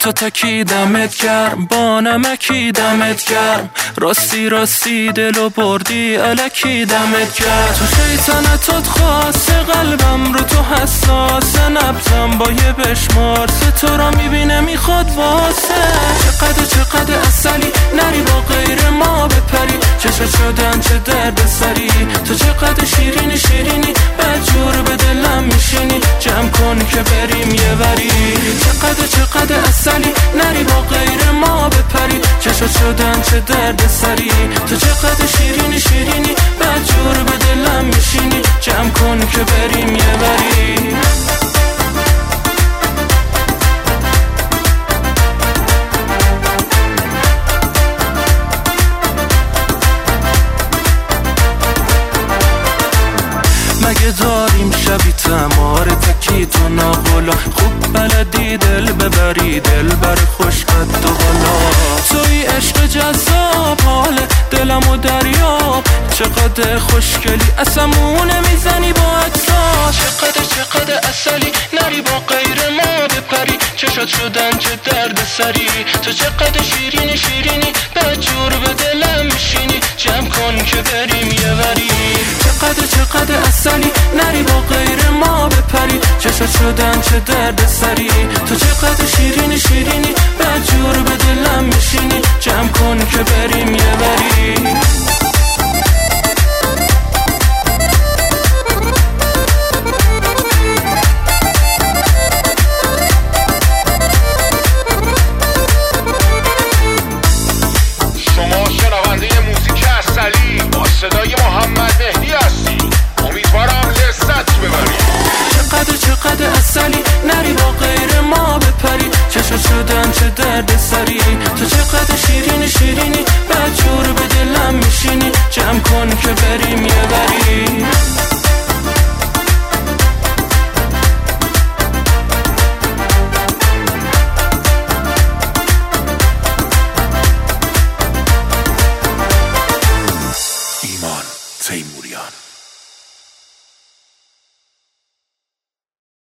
تو تکی دمت گرم، با نمکی دمت گرم، راستی راستی دلو بردی الکی دمت گرم. تو شیطنتات خاصه قلبم رو تو حساسه، نبضم با یه بشمار تو را میبینه میخواد واسه. چقدر اصلی نری با غیر ما بپری، چشت شدن چه درد سری، تو چقدر شیرینی شیرینی بدجور به دلم میشینی، جمع کن که بریم یه وری. چقدر اصلی نری با غیر ما بپری، چشت شدن چه درد سری، تو چقدر شیرینی شیرینی بدجور به دلم میشینی، جمع کن که بریم یه وری. مگه داریم شبی تمار تکی تو ناغلا، خوب بلدی دل ببری دل بر خوش قد و بالا. توی عشق جذاب حال دلم و دریاب، چقدر خوشگلی اسمونه میزنی با اجزا. چقدر اصلی نری با غیر ما بپری، چشات شدن چه درد سری، تو چقدر شیرینی شیرینی بدجور به دلم میشینی، جمع کن که بریم یه وری. چقدر اصلی نری با غیر ما بپری، چشات شدن چه درد سری، تو چقدر شیرینی شیرینی بدجور به دلم میشینی، جمع کن که بریم یه وری. شما شنونده موزیک اصلی با صدای محمد مهدی هستی، امیدوارم لذت ببرید. چقدر اصلی نری با غیر ما بپری، چشات شدن چه درد سری، تو چقدر شیرینی شیرینی بدجور به دلم میشینی، جمع کن که بریم یه وری. ایمان تیموری.